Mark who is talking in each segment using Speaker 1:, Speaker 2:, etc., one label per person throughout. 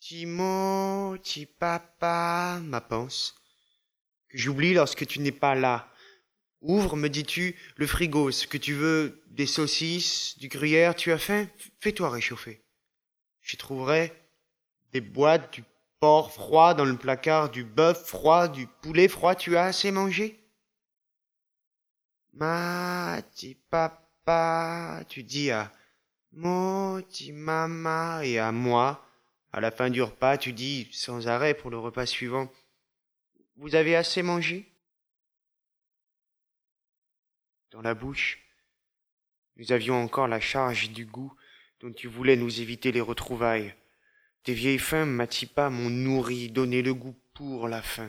Speaker 1: Timo, ti papa, ma panse, que j'oublie lorsque tu n'es pas là. Ouvre, me dis-tu, le frigo, ce que tu veux, des saucisses, du gruyère, tu as faim? Fais-toi réchauffer. J'y trouverai des boîtes, du porc froid dans le placard, du bœuf froid, du poulet froid, tu as assez mangé? Ma, ti papa, tu dis à mo, ti mama et à moi. À la fin du repas, tu dis sans arrêt pour le repas suivant, vous avez assez mangé? Dans la bouche, nous avions encore la charge du goût dont tu voulais nous éviter les retrouvailles. Tes vieilles faims, Matipa, m'ont nourri, donné le goût pour la faim.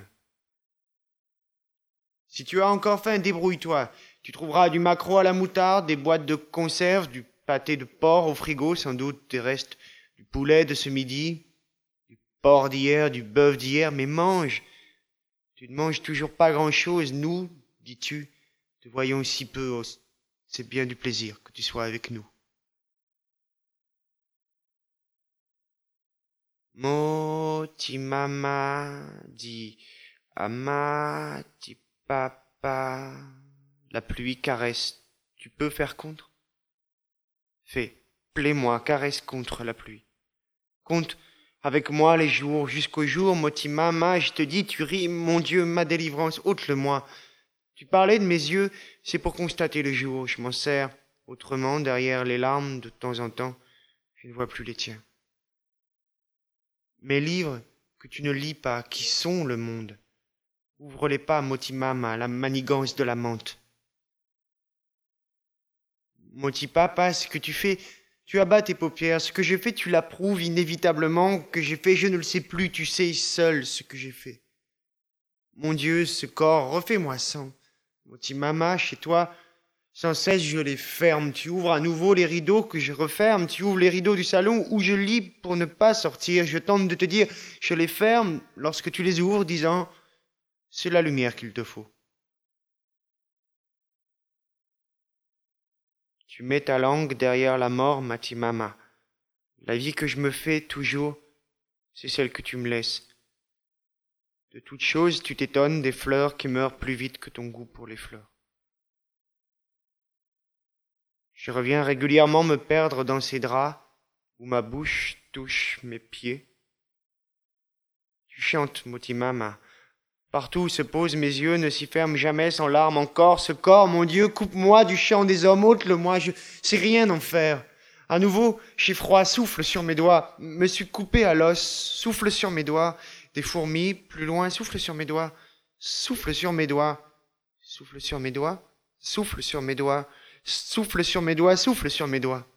Speaker 1: Si tu as encore faim, débrouille-toi. Tu trouveras du maquereau à la moutarde, des boîtes de conserve, du pâté de porc au frigo, sans doute des restes du poulet de ce midi, du porc d'hier, du bœuf d'hier, mais mange. Tu ne manges toujours pas grand-chose, nous, dis-tu, te voyons si peu, oh, c'est bien du plaisir que tu sois avec nous. Mo, ti mama, dit ama, ti papa. La pluie caresse. Tu peux faire contre? Fais, plais-moi, caresse contre la pluie. Compte avec moi les jours, jusqu'au jour, moti mama, je te dis, tu ris, mon Dieu, ma délivrance, ôte-le-moi. Tu parlais de mes yeux, c'est pour constater le jour, je m'en sers. Autrement, derrière les larmes, de temps en temps, je ne vois plus les tiens. Mes livres que tu ne lis pas, qui sont le monde, ouvre-les pas, Motimama, la manigance de la menthe. Motipapa, ce que tu fais, tu abats tes paupières. Ce que j'ai fait, tu l'approuves inévitablement. Que j'ai fait, je ne le sais plus. Tu sais seul ce que j'ai fait. Mon Dieu, ce corps, refais-moi sans. Motimama, chez toi, sans cesse je les ferme. Tu ouvres à nouveau les rideaux que je referme. Tu ouvres les rideaux du salon où je lis pour ne pas sortir. Je tente de te dire, je les ferme lorsque tu les ouvres, disant, c'est la lumière qu'il te faut. Tu mets ta langue derrière la mort, Matimama. La vie que je me fais toujours, c'est celle que tu me laisses. De toutes choses, tu t'étonnes des fleurs qui meurent plus vite que ton goût pour les fleurs. Je reviens régulièrement me perdre dans ces draps où ma bouche touche mes pieds. Tu chantes, Motimama. Partout où se posent mes yeux ne s'y ferment jamais sans larmes encore. Ce corps, mon Dieu, coupe-moi du chant des hommes, ôte-le-moi, je sais rien en faire. À nouveau, j'ai froid, souffle sur mes doigts. Me suis coupé à l'os, souffle sur mes doigts. Des fourmis, plus loin, souffle sur mes doigts. Souffle sur mes doigts. Souffle sur mes doigts. Souffle sur mes doigts. Souffle sur mes doigts, souffle sur mes doigts.